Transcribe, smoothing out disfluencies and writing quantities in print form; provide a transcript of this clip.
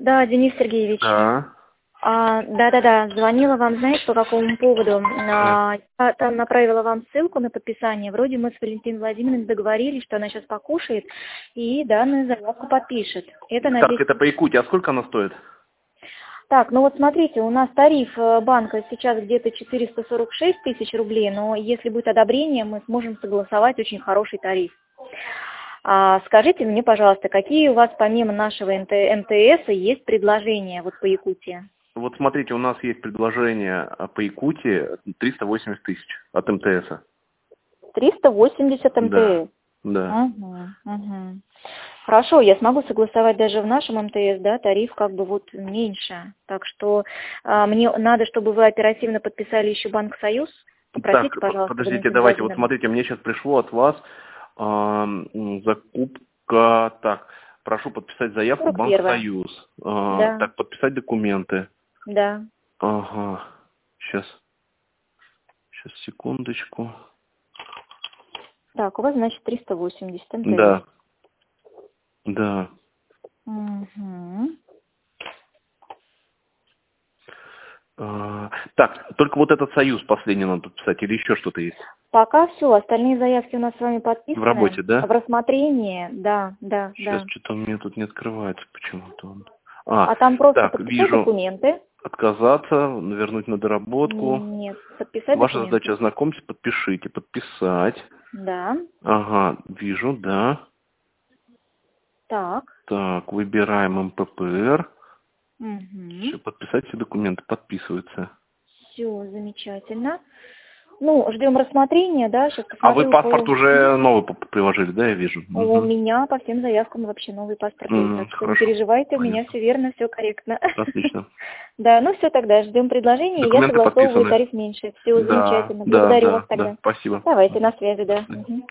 Да, Денис Сергеевич. Да. Да-да-да, звонила вам, знаете, по какому поводу? Я там направила вам ссылку на подписание. Вроде мы с Валентиной Владимировной договорились, что она сейчас покушает и данную заявку подпишет. Это на Так, 10. это по Якутии. А сколько она стоит? Так, ну вот смотрите, у нас тариф банка сейчас где-то 446 тысяч рублей, но если будет одобрение, мы сможем согласовать очень хороший тариф. Скажите мне, пожалуйста, какие у вас помимо нашего МТС есть предложения вот по Якутии? Вот смотрите, у нас есть предложение по Якутии 380 тысяч от МТС. 380 МТС? Да. Угу. Хорошо, я смогу согласовать даже в нашем МТС, да, тариф как бы вот меньше. Так что мне надо, чтобы вы оперативно подписали еще Банк Союз. Попросите, Так, пожалуйста, подождите, Валентину давайте, вот Владимировну. смотрите, мне сейчас пришло от вас закупка, так, прошу подписать заявку в Банк 41-я. Союз. Да. Так, подписать документы. Да. Ага, сейчас, секундочку. Так, у вас, значит, 380 МТС. Да. Угу. Так, только вот этот союз последний надо подписать или еще что-то есть? Пока все, остальные заявки у нас с вами подписаны. В работе, да? В рассмотрении, да. Сейчас что-то у меня тут не открывается почему-то. А там просто Так, подписать вижу. документы. Отказаться, вернуть на доработку. Нет, подписать Ваша документы. задача ознакомьтесь, подпишите, подписать. Да. Ага, вижу, да. Так. Так, выбираем МППР. Угу. Все, подписать все документы, подписываются. Все, замечательно. Ну, ждем рассмотрения, да, сейчас А вы посмотрю. паспорт уже новый приложили, да, я вижу? У меня по всем заявкам вообще новый паспорт есть, так что не Хорошо. переживайте, у меня Понятно. все верно, все корректно. Отлично. Да, ну все тогда, ждем предложения, я Документы согласовываю подписаны. тариф меньше. Все, Да, замечательно. Благодарю вас тогда. спасибо. Давайте, на связи, да. До свидания. Угу.